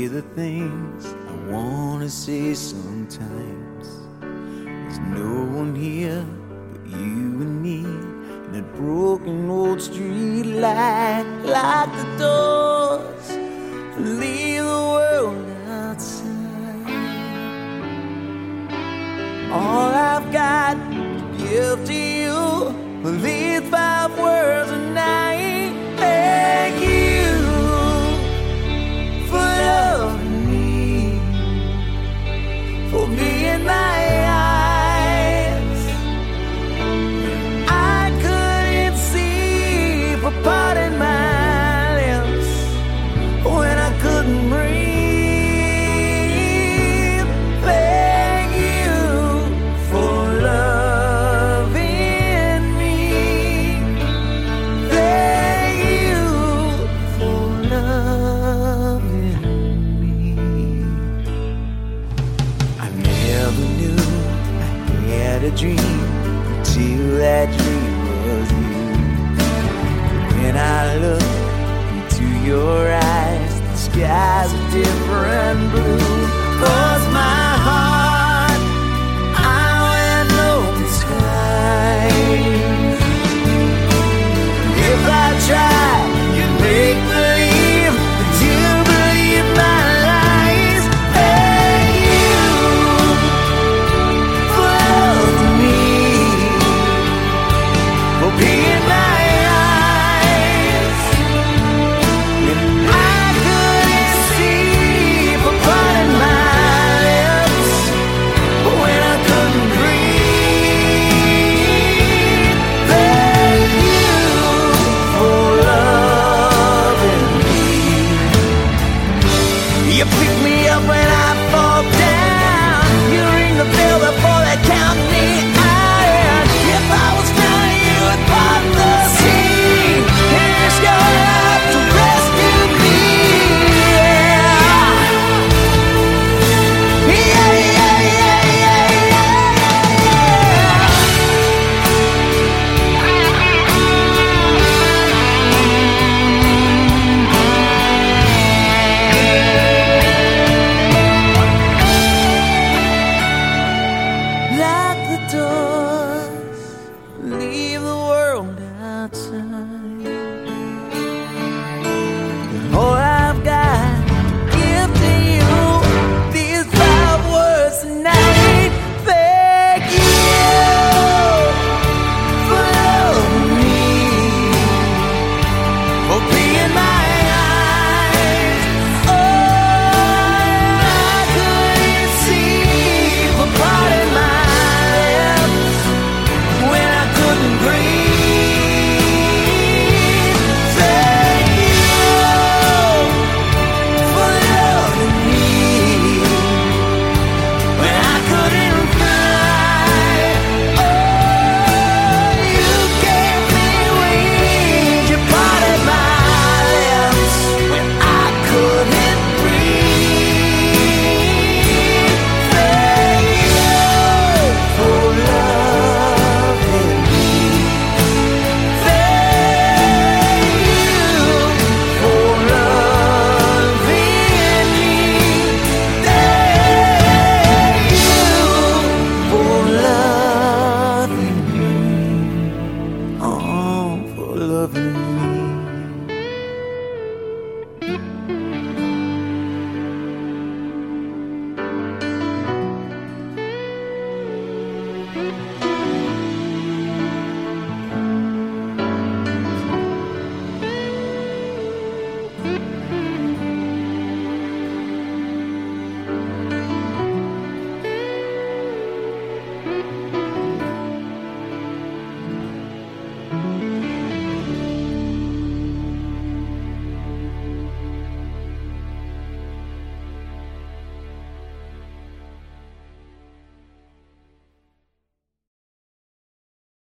the things I wanna say sometimes. There's no one here but you and me, and that broken old street light. Lock the doors, leave the world outside. All I've got to give to you are these 5 words a night. Thank you for loving me, for being my eyes. I couldn't see, for parting my lips when I couldn't breathe. Thank you for loving me. Thank you for loving me. I never knew I had a dream until that dream was you. When I look into your eyes, the sky's a different blue. Oh,